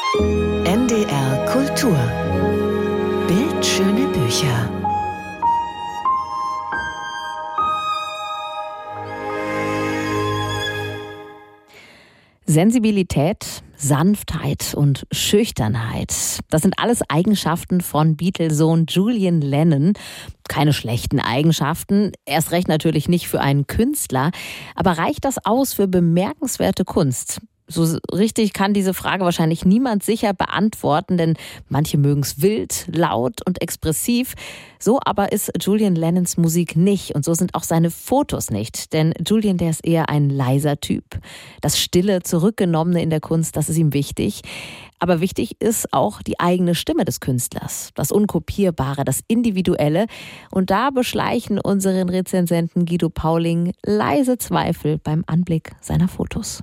NDR Kultur. Bildschöne Bücher. Sensibilität, Sanftheit und Schüchternheit. Das sind alles Eigenschaften von Beatles-Sohn Julian Lennon. Keine schlechten Eigenschaften, erst recht natürlich nicht für einen Künstler. Aber reicht das aus für bemerkenswerte Kunst? So richtig kann diese Frage wahrscheinlich niemand sicher beantworten, denn manche mögen es wild, laut und expressiv. So aber ist Julian Lennons Musik nicht und so sind auch seine Fotos nicht. Denn Julian, der ist eher ein leiser Typ. Das Stille, Zurückgenommene in der Kunst, das ist ihm wichtig. Aber wichtig ist auch die eigene Stimme des Künstlers, das Unkopierbare, das Individuelle. Und da beschleichen unseren Rezensenten Guido Pauling leise Zweifel beim Anblick seiner Fotos.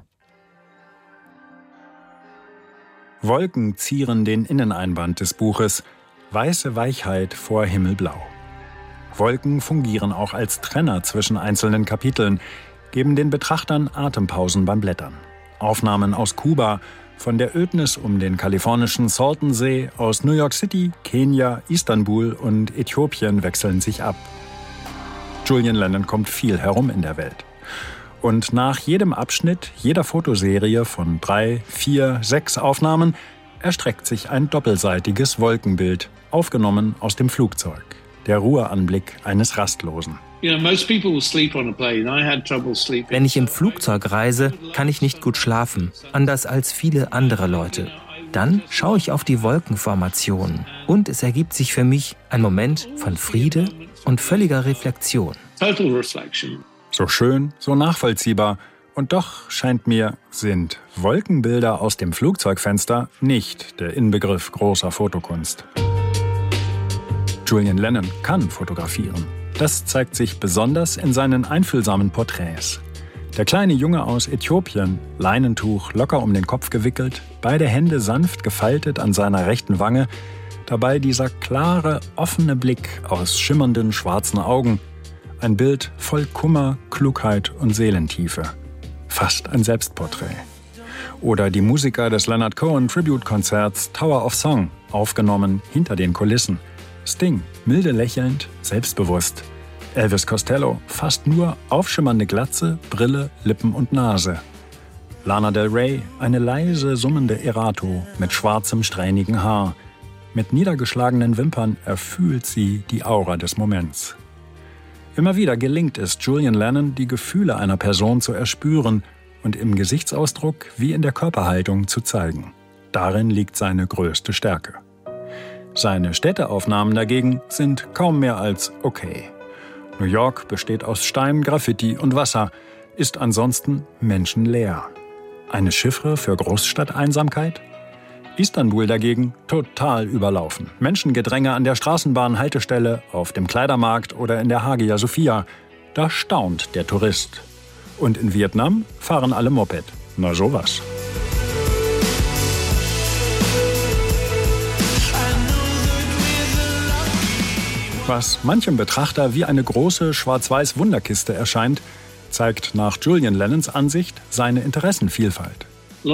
Wolken zieren den Inneneinband des Buches, weiße Weichheit vor Himmelblau. Wolken fungieren auch als Trenner zwischen einzelnen Kapiteln, geben den Betrachtern Atempausen beim Blättern. Aufnahmen aus Kuba, von der Ödnis um den kalifornischen Saltonsee, aus New York City, Kenia, Istanbul und Äthiopien wechseln sich ab. Julian Lennon kommt viel herum in der Welt. Und nach jedem Abschnitt, jeder Fotoserie von 3, 4, 6 Aufnahmen erstreckt sich ein doppelseitiges Wolkenbild, aufgenommen aus dem Flugzeug. Der Ruheanblick eines Rastlosen. Wenn ich im Flugzeug reise, kann ich nicht gut schlafen, anders als viele andere Leute. Dann schaue ich auf die Wolkenformationen und es ergibt sich für mich ein Moment von Friede und völliger Reflexion. So schön, so nachvollziehbar. Und doch scheint mir, sind Wolkenbilder aus dem Flugzeugfenster nicht der Inbegriff großer Fotokunst. Julian Lennon kann fotografieren. Das zeigt sich besonders in seinen einfühlsamen Porträts. Der kleine Junge aus Äthiopien, Leinentuch locker um den Kopf gewickelt, beide Hände sanft gefaltet an seiner rechten Wange, dabei dieser klare, offene Blick aus schimmernden schwarzen Augen. Ein Bild voll Kummer, Klugheit und Seelentiefe. Fast ein Selbstporträt. Oder die Musiker des Leonard Cohen Tribute-Konzerts Tower of Song, aufgenommen hinter den Kulissen. Sting, milde lächelnd, selbstbewusst. Elvis Costello, fast nur aufschimmernde Glatze, Brille, Lippen und Nase. Lana Del Rey, eine leise summende Erato mit schwarzem, strähnigen Haar. Mit niedergeschlagenen Wimpern erfühlt sie die Aura des Moments. Immer wieder gelingt es Julian Lennon, die Gefühle einer Person zu erspüren und im Gesichtsausdruck wie in der Körperhaltung zu zeigen. Darin liegt seine größte Stärke. Seine Städteaufnahmen dagegen sind kaum mehr als okay. New York besteht aus Stein, Graffiti und Wasser, ist ansonsten menschenleer. Eine Chiffre für Großstadteinsamkeit? Istanbul dagegen total überlaufen. Menschengedränge an der Straßenbahnhaltestelle, auf dem Kleidermarkt oder in der Hagia Sophia. Da staunt der Tourist. Und in Vietnam fahren alle Moped. Na sowas. Was manchem Betrachter wie eine große schwarz-weiß Wunderkiste erscheint, zeigt nach Julian Lennons Ansicht seine Interessenvielfalt.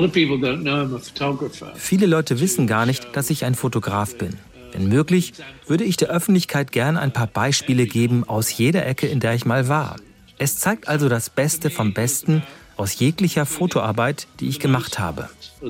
Viele Leute wissen gar nicht, dass ich ein Fotograf bin. Wenn möglich, würde ich der Öffentlichkeit gern ein paar Beispiele geben aus jeder Ecke, in der ich mal war. Es zeigt also das Beste vom Besten aus jeglicher Fotoarbeit, die ich gemacht habe.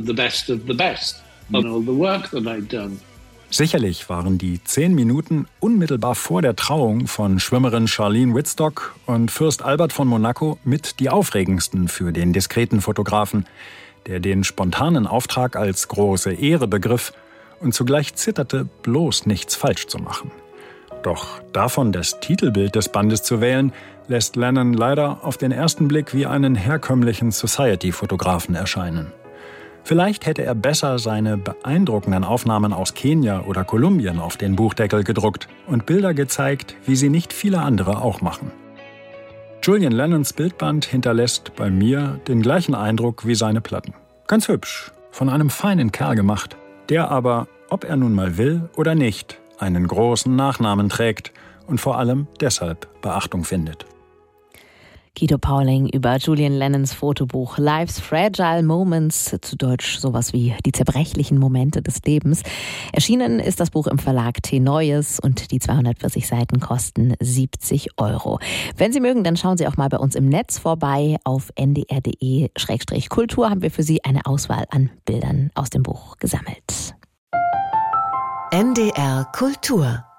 Sicherlich waren die 10 Minuten unmittelbar vor der Trauung von Schwimmerin Charlene Wittstock und Fürst Albert von Monaco mit die aufregendsten für den diskreten Fotografen, der den spontanen Auftrag als große Ehre begriff und zugleich zitterte, bloß nichts falsch zu machen. Doch davon das Titelbild des Bandes zu wählen, lässt Lennon leider auf den ersten Blick wie einen herkömmlichen Society-Fotografen erscheinen. Vielleicht hätte er besser seine beeindruckenden Aufnahmen aus Kenia oder Kolumbien auf den Buchdeckel gedruckt und Bilder gezeigt, wie sie nicht viele andere auch machen. Julian Lennons Bildband hinterlässt bei mir den gleichen Eindruck wie seine Platten. Ganz hübsch, von einem feinen Kerl gemacht, der aber, ob er nun mal will oder nicht, einen großen Nachnamen trägt und vor allem deshalb Beachtung findet. Guido Pauling über Julian Lennons Fotobuch Life's Fragile Moments, zu Deutsch sowas wie die zerbrechlichen Momente des Lebens. Erschienen ist das Buch im Verlag T. Neues und die 240 Seiten kosten 70 €. Wenn Sie mögen, dann schauen Sie auch mal bei uns im Netz vorbei. Auf ndr.de/kultur haben wir für Sie eine Auswahl an Bildern aus dem Buch gesammelt. NDR Kultur